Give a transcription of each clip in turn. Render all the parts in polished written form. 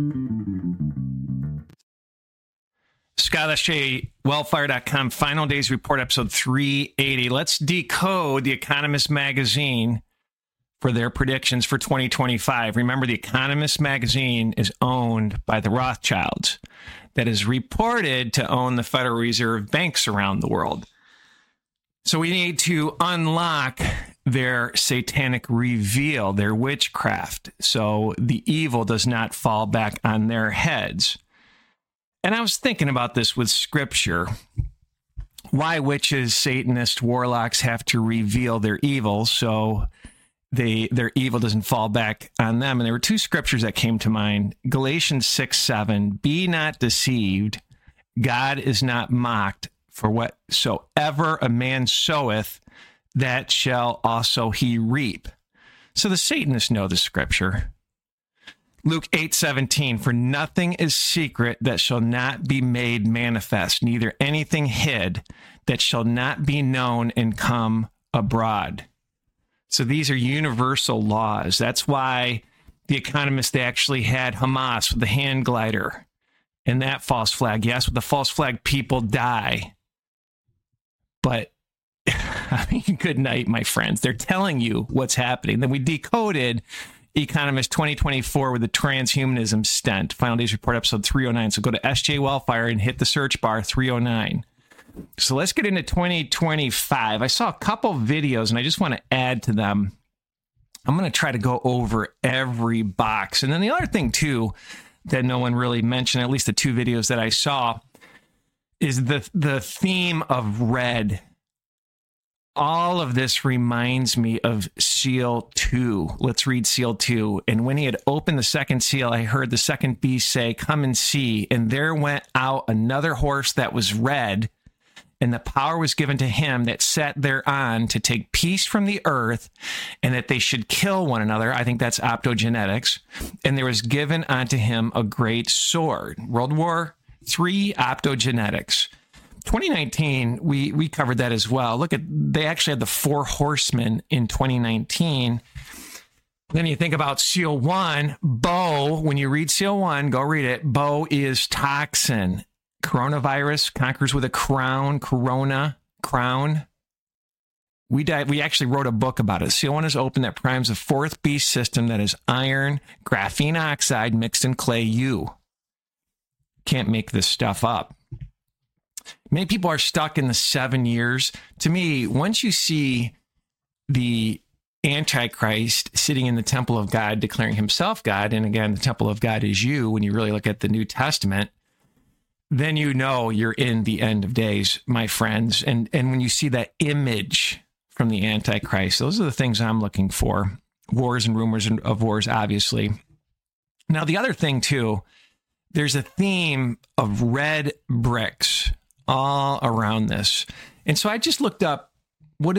Scott SJ, Wellfire.com, Final Days Report, episode 380. Let's decode The Economist magazine for their predictions for 2025. Remember, The Economist magazine is owned by the Rothschilds, that is reported to own the Federal Reserve banks around the world. So we need to unlock their satanic reveal, their witchcraft, so the evil does not fall back on their heads. And I was thinking about this with scripture. Why witches, Satanists, warlocks have to reveal their evil so their evil doesn't fall back on them. And there were two scriptures that came to mind. Galatians 6:7, be not deceived, God is not mocked, for whatsoever a man soweth, that shall also he reap. So the Satanists know the scripture. Luke 8:17, for nothing is secret that shall not be made manifest, neither anything hid that shall not be known and come abroad. So these are universal laws. That's why The Economist, they actually had Hamas with the hand glider and that false flag. Yes, with the false flag, people die. But, I mean, good night, my friends. They're telling you what's happening. Then we decoded Economist 2024 with the transhumanism stent. Final Days Report, episode 309. So go to SJ Wellfire and hit the search bar, 309. So let's get into 2025. I saw a couple videos, and I just want to add to them. I'm going to try to go over every box. And then the other thing, too, that no one really mentioned, at least the two videos that I saw, is the theme of red. All of this reminds me of Seal 2. Let's read Seal 2. And when he had opened the second seal, I heard the second beast say, come and see. And there went out another horse that was red, and the power was given to him that sat thereon to take peace from the earth, and that they should kill one another. I think that's optogenetics. And there was given unto him a great sword. World War III, optogenetics. 2019, we covered that as well. Look they actually had the 4 horsemen in 2019. Then you think about Seal 1, Bo. When you read Seal 1, go read it. Bo is toxin. Coronavirus conquers with a crown. Corona, crown. We actually wrote a book about it. Seal 1 is open that primes a fourth beast system that is iron, graphene oxide mixed in clay U. Can't make this stuff up. Many people are stuck in the 7 years. To me, once you see the Antichrist sitting in the temple of God, declaring himself God, and again, the temple of God is you, when you really look at the New Testament, then you know you're in the end of days, my friends. And when you see that image from the Antichrist, those are the things I'm looking for. Wars and rumors of wars, obviously. Now, the other thing, too, there's a theme of red bricks all around this. And so I just looked up, what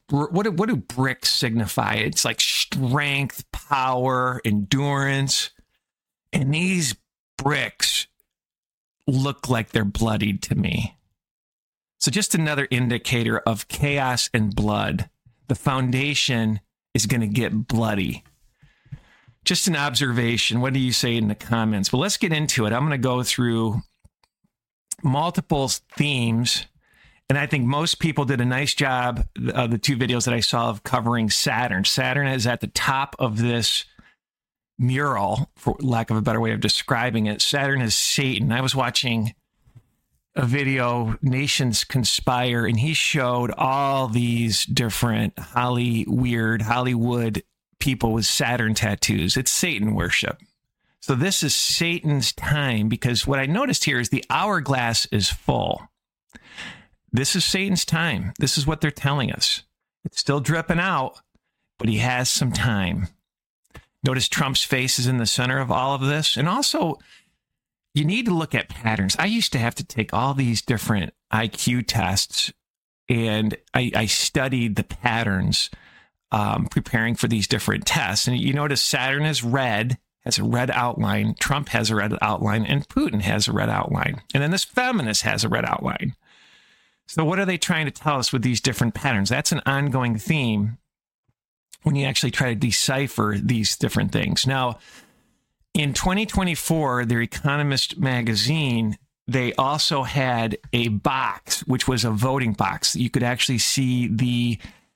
do bricks signify? It's like strength, power, endurance. And these bricks look like they're bloodied to me. So just another indicator of chaos and blood. The foundation is going to get bloody. Just an observation. What do you say in the comments? Well, let's get into it. I'm going to go through multiple themes, and I think most people did a nice job of the two videos that I saw of covering Saturn. Saturn is at the top of this mural, for lack of a better way of describing it. Saturn is Satan. I was watching a video, Nations Conspire, and he showed all these different Hollywood people with Saturn tattoos. It's Satan worship. So this is Satan's time, because what I noticed here is the hourglass is full. This is Satan's time. This is what they're telling us. It's still dripping out, but he has some time. Notice Trump's face is in the center of all of this. And also, you need to look at patterns. I used to have to take all these different IQ tests, and I studied the patterns preparing for these different tests. And you notice Saturn is red, has a red outline. Trump has a red outline, and Putin has a red outline. And then this feminist has a red outline. So what are they trying to tell us with these different patterns? That's an ongoing theme when you actually try to decipher these different things. Now, In 2024, their Economist magazine, they also had a box, which was a voting box. You could actually see the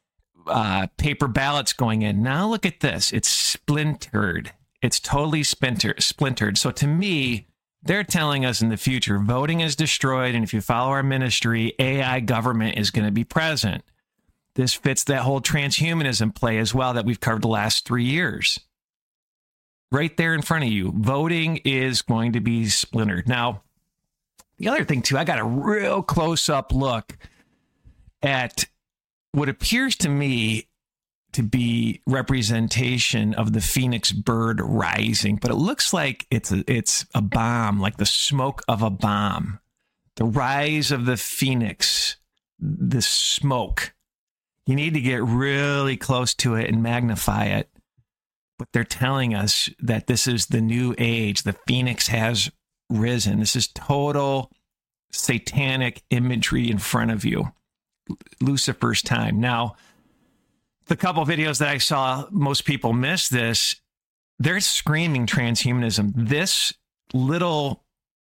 paper ballots going in. Now look at this. It's splintered. It's totally splintered. So to me, they're telling us in the future, voting is destroyed. And if you follow our ministry, AI government is going to be present. This fits that whole transhumanism play as well that we've covered the last 3 years. Right there in front of you, voting is going to be splintered. Now, the other thing, too, I got a real close-up look at what appears to me to be representation of the phoenix bird rising, but it looks like it's a bomb, like the smoke of a bomb. The rise of the phoenix, the smoke. You need to get really close to it and magnify it. But they're telling us that this is the new age. The phoenix has risen. This is total satanic imagery in front of you. Lucifer's time. Now, the couple videos that I saw, most people miss this. They're screaming transhumanism. This little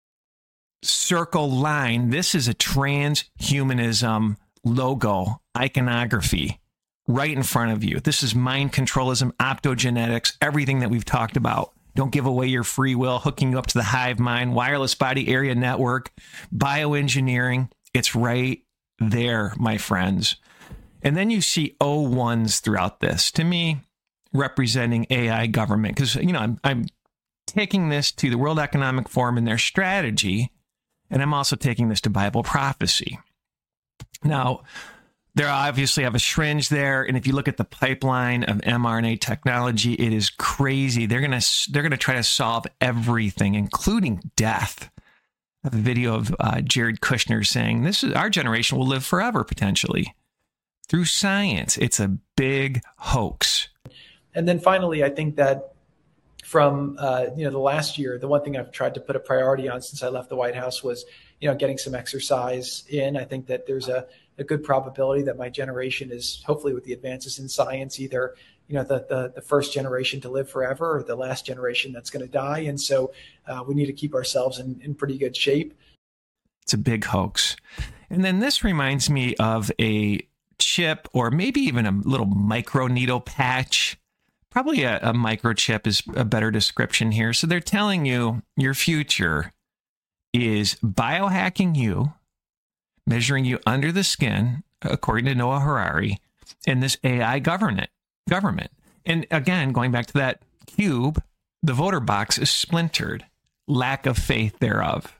circle line, this is a transhumanism logo, iconography right in front of you. This is mind controlism, optogenetics, everything that we've talked about. Don't give away your free will, hooking you up to the hive mind, wireless body area network, bioengineering. It's right there, my friends. And then you see O1s throughout this, to me, representing AI government. Because, I'm taking this to the World Economic Forum and their strategy, and I'm also taking this to Bible prophecy. Now, they obviously have a syringe there, and if you look at the pipeline of mRNA technology, it is crazy. They're gonna try to solve everything, including death. I have a video of Jared Kushner saying, "This is our generation will live forever potentially through science." It's a big hoax. And then finally, I think that from the last year, the one thing I've tried to put a priority on since I left the White House was getting some exercise in. I think that there's a good probability that my generation is, hopefully with the advances in science, either the first generation to live forever or the last generation that's going to die. And so we need to keep ourselves in pretty good shape. It's a big hoax. And then this reminds me of a chip, or maybe even a little micro needle patch. Probably a microchip is a better description here. So they're telling you your future is biohacking you, measuring you under the skin, according to Noah Harari, and this AI government. And again, going back to that cube, the voter box is splintered. Lack of faith thereof.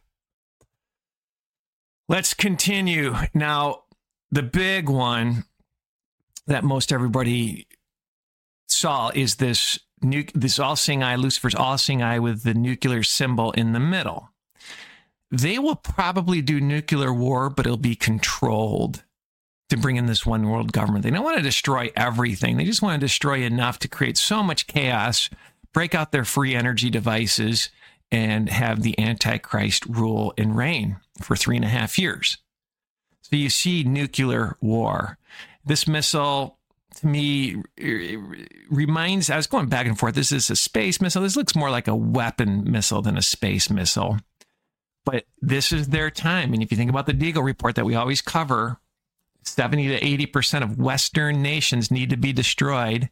Let's continue. Now, the big one that most everybody saw is this all-seeing eye, Lucifer's all-seeing eye with the nuclear symbol in the middle. They will probably do nuclear war, but it'll be controlled to bring in this one world government. They don't want to destroy everything. They just want to destroy enough to create so much chaos, break out their free energy devices, and have the Antichrist rule and reign for 3.5 years. So you see nuclear war. This missile, to me, reminds, I was going back and forth. This is a space missile. This looks more like a weapon missile than a space missile. But this is their time. And if you think about the Deagle report that we always cover, 70 to 80% of Western nations need to be destroyed.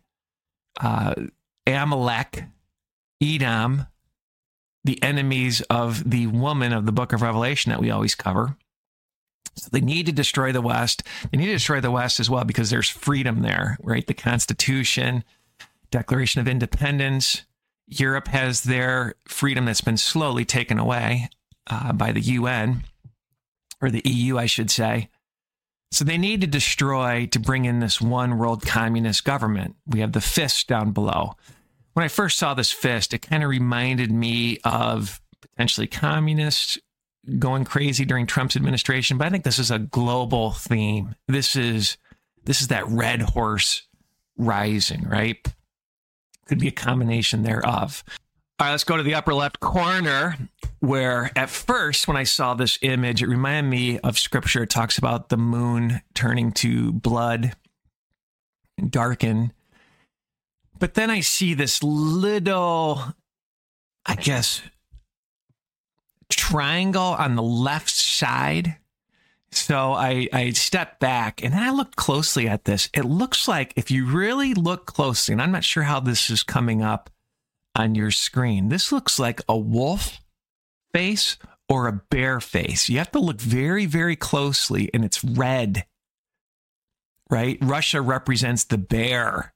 Amalek, Edom, the enemies of the woman of the book of Revelation that we always cover. So they need to destroy the West. They need to destroy the West as well because there's freedom there, right? The Constitution, Declaration of Independence. Europe has their freedom that's been slowly taken away by the UN, or the EU, I should say. So they need to destroy to bring in this one world communist government. We have the fist down below. When I first saw this fist, it kind of reminded me of potentially communists going crazy during Trump's administration, but I think this is a global theme. This is that red horse rising, right? Could be a combination thereof. All right, let's go to the upper left corner, where at first, when I saw this image, it reminded me of scripture. It talks about the moon turning to blood, darken. But then I see this little, I guess, triangle on the left side. So I stepped back and then I looked closely at this. It looks like, if you really look closely, and I'm not sure how this is coming up on your screen, this looks like a wolf face or a bear face. You have to look very, very closely, and it's red, right? Russia represents the bear.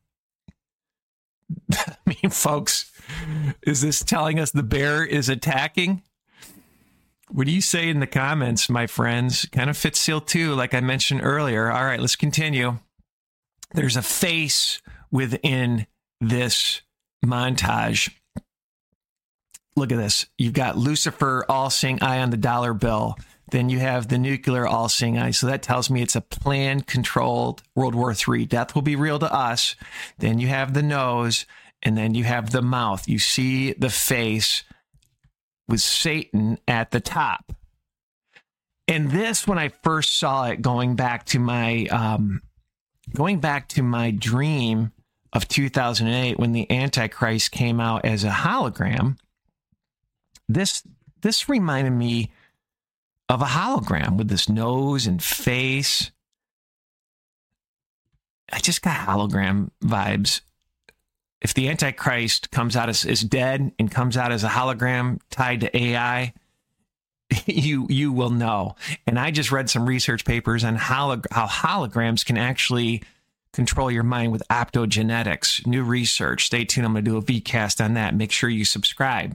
I mean, folks, is this telling us the bear is attacking? What do you say in the comments, my friends? Kind of fits SEAL 2, like I mentioned earlier. All right, let's continue. There's a face within this montage. Look at this. You've got Lucifer, all-seeing eye on the dollar bill. Then you have the nuclear all-seeing eye. So that tells me it's a planned, controlled World War III. Death will be real to us. Then you have the nose, and then you have the mouth. You see the face with Satan at the top. And this, when I first saw it, going back to my dream of 2008 when the Antichrist came out as a hologram, this reminded me of a hologram with this nose and face. I just got hologram vibes. If the Antichrist comes out as dead and comes out as a hologram tied to AI, you will know. And I just read some research papers on how holograms can actually control your mind with optogenetics. New research. Stay tuned. I'm going to do a VCast on that. Make sure you subscribe.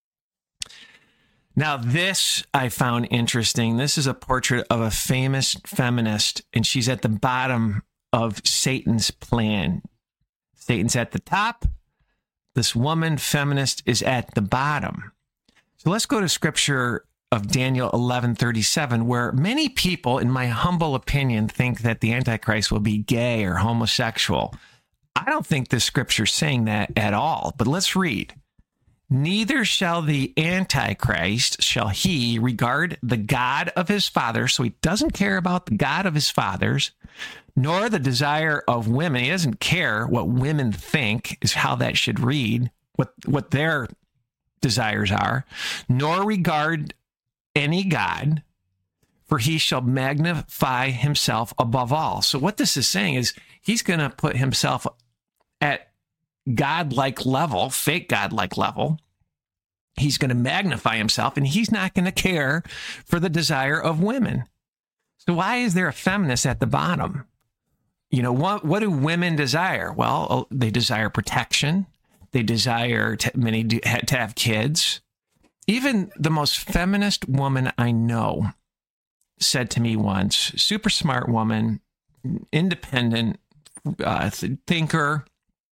Now, this I found interesting. This is a portrait of a famous feminist, and she's at the bottom of Satan's plan. Satan's at the top. This woman, feminist, is at the bottom. So let's go to scripture of Daniel 11:37, where many people, in my humble opinion, think that the Antichrist will be gay or homosexual. I don't think this scripture is saying that at all, but let's read. Neither shall the Antichrist, shall he regard the God of his fathers, so he doesn't care about the God of his fathers, nor the desire of women. He doesn't care what women think, is how that should read, what their desires are, nor regard any God, for he shall magnify himself above all. So what this is saying is he's going to put himself at God-like level, fake God-like level. He's going to magnify himself, and he's not going to care for the desire of women. So why is there a feminist at the bottom? You know, what do women desire? Well, they desire protection. They desire to have kids. Even the most feminist woman I know said to me once, super smart woman, independent thinker,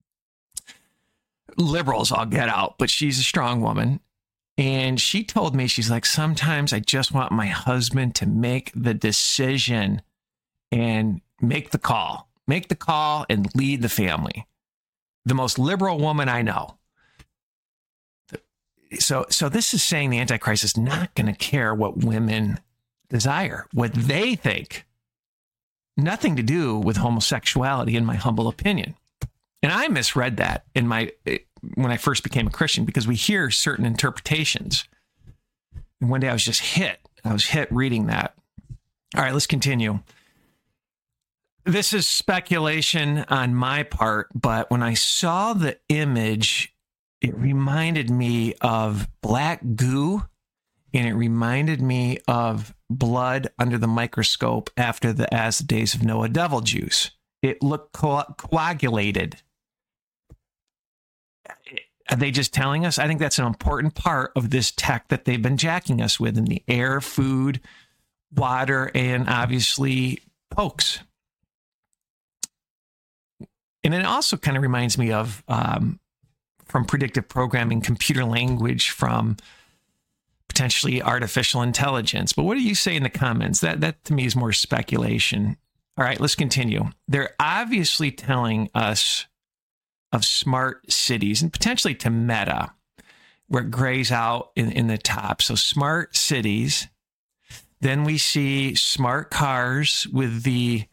liberals all get out, but she's a strong woman. And she told me, she's like, sometimes I just want my husband to make the decision and make the call and lead the family. The most liberal woman I know. So this is saying the Antichrist is not going to care what women desire, what they think. Nothing to do with homosexuality, in my humble opinion. And I misread that when I first became a Christian, because we hear certain interpretations. And one day I was just hit. I was hit reading that. All right, let's continue. This is speculation on my part, but when I saw the image, it reminded me of black goo, and it reminded me of blood under the microscope after the As the Days of Noah devil juice. It looked coagulated. Are they just telling us? I think that's an important part of this tech that they've been jacking us with in the air, food, water, and obviously pokes. And it also kind of reminds me of, from predictive programming, computer language from potentially artificial intelligence. But what do you say in the comments? That to me is more speculation. All right, let's continue. They're obviously telling us of smart cities, and potentially to Meta, where it grays out in the top. So smart cities. Then we see smart cars with the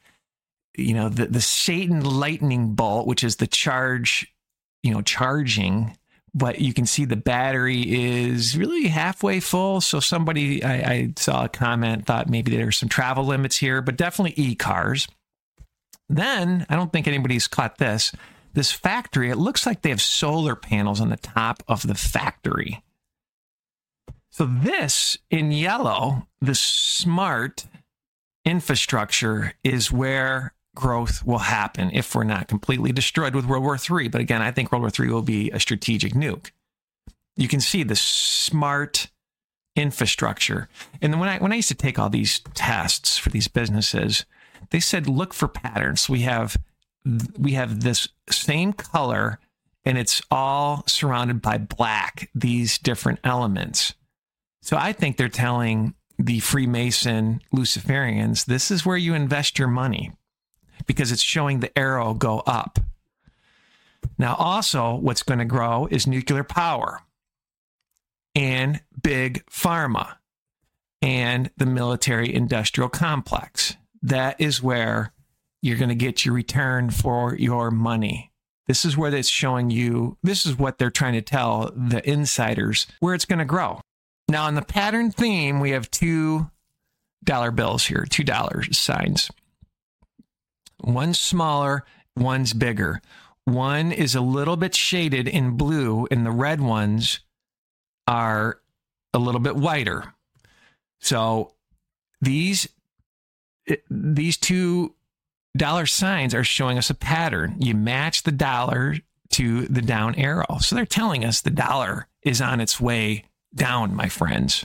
Satan lightning bolt, which is the charging but you can see the battery is really halfway full. So somebody, I saw a comment, thought maybe there's some travel limits here, but definitely e-cars. Then, I don't think anybody's caught this. This factory, it looks like they have solar panels on the top of the factory. So this, in yellow, the smart infrastructure is where growth will happen if we're not completely destroyed with World War III. But again, I think World War III will be a strategic nuke. You can see the smart infrastructure. And when I used to take all these tests for these businesses, they said, look for patterns. We have this same color, and it's all surrounded by black, these different elements. So I think they're telling the Freemason Luciferians, this is where you invest your money, because it's showing the arrow go up. Now, also, what's going to grow is nuclear power and big pharma and the military-industrial complex. That is where you're going to get your return for your money. This is where it's showing you, this is what they're trying to tell the insiders, where it's going to grow. Now, on the pattern theme, we have $2 bills here, $2 signs. One's smaller, one's bigger. One is a little bit shaded in blue, and the red ones are a little bit whiter. So these $2 signs are showing us a pattern. You match the dollar to the down arrow. So they're telling us the dollar is on its way down, my friends.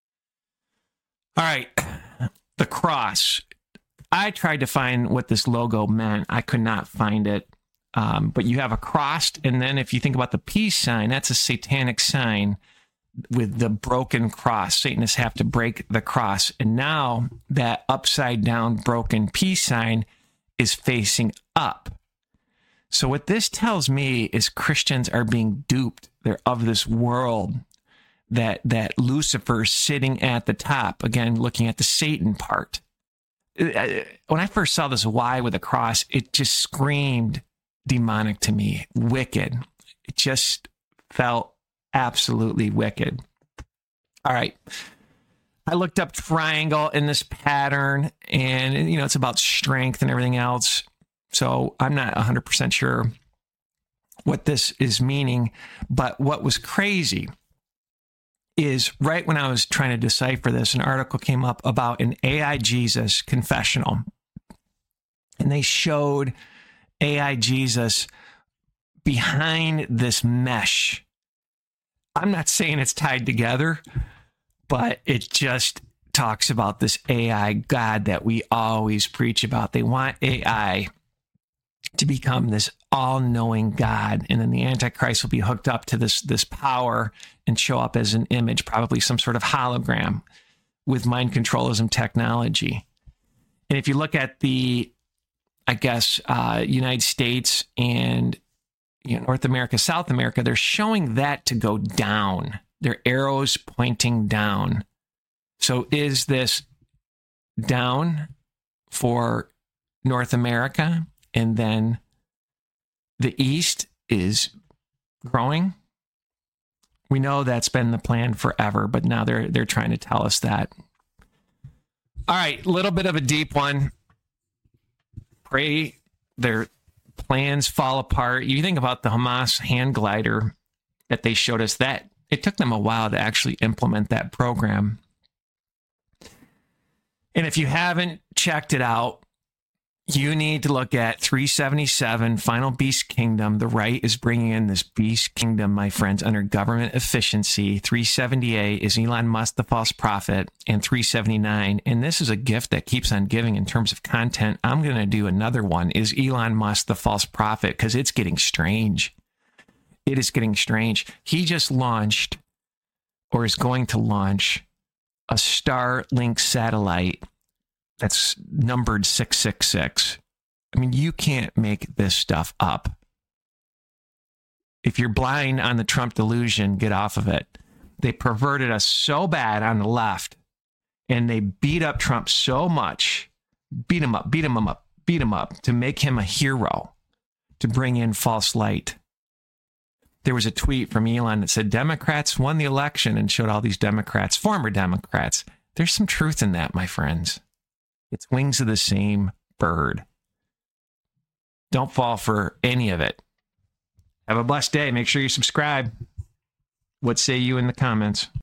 All right, the cross. I tried to find what this logo meant. I could not find it. But you have a cross, and then if you think about the peace sign, that's a satanic sign with the broken cross. Satanists have to break the cross. And now that upside down broken peace sign is facing up. So what this tells me is Christians are being duped. They're of this world, that Lucifer's sitting at the top. Again, looking at the Satan part. When I first saw this Y with a cross, it just screamed demonic to me, wicked. It just felt absolutely wicked. All right. I looked up triangle in this pattern, and it's about strength and everything else. So I'm not 100% sure what this is meaning. But what was crazy is right when I was trying to decipher this, an article came up about an AI Jesus confessional. And they showed AI Jesus behind this mesh. I'm not saying it's tied together, but it just talks about this AI God that we always preach about. They want AI to become this all-knowing God, and then the Antichrist will be hooked up to this power and show up as an image, probably some sort of hologram with mind controlism technology. And if you look at the, United States and North America, South America, they're showing that to go down. Their arrows pointing down. So is this down for North America, and then the East is growing? We know that's been the plan forever, but now they're trying to tell us that. All right, a little bit of a deep one. Pray their plans fall apart. You think about the Hamas hand glider that they showed us, that it took them a while to actually implement that program. And if you haven't checked it out, you need to look at 377, Final Beast Kingdom. The right is bringing in this beast kingdom, my friends, under government efficiency. 378 is Elon Musk, the false prophet, and 379, and this is a gift that keeps on giving in terms of content. I'm going to do another one, is Elon Musk, the false prophet, because it's getting strange. It is getting strange. He just launched, or is going to launch, a Starlink satellite that's numbered 666. I mean, you can't make this stuff up. If you're blind on the Trump delusion, get off of it. They perverted us so bad on the left, and they beat up Trump so much, beat him up to make him a hero, to bring in false light. there was a tweet from Elon that said Democrats won the election and showed all these Democrats, former Democrats. There's some truth in that, my friends. It's wings of the same bird. Don't fall for any of it. Have a blessed day. Make sure you subscribe. What say you in the comments?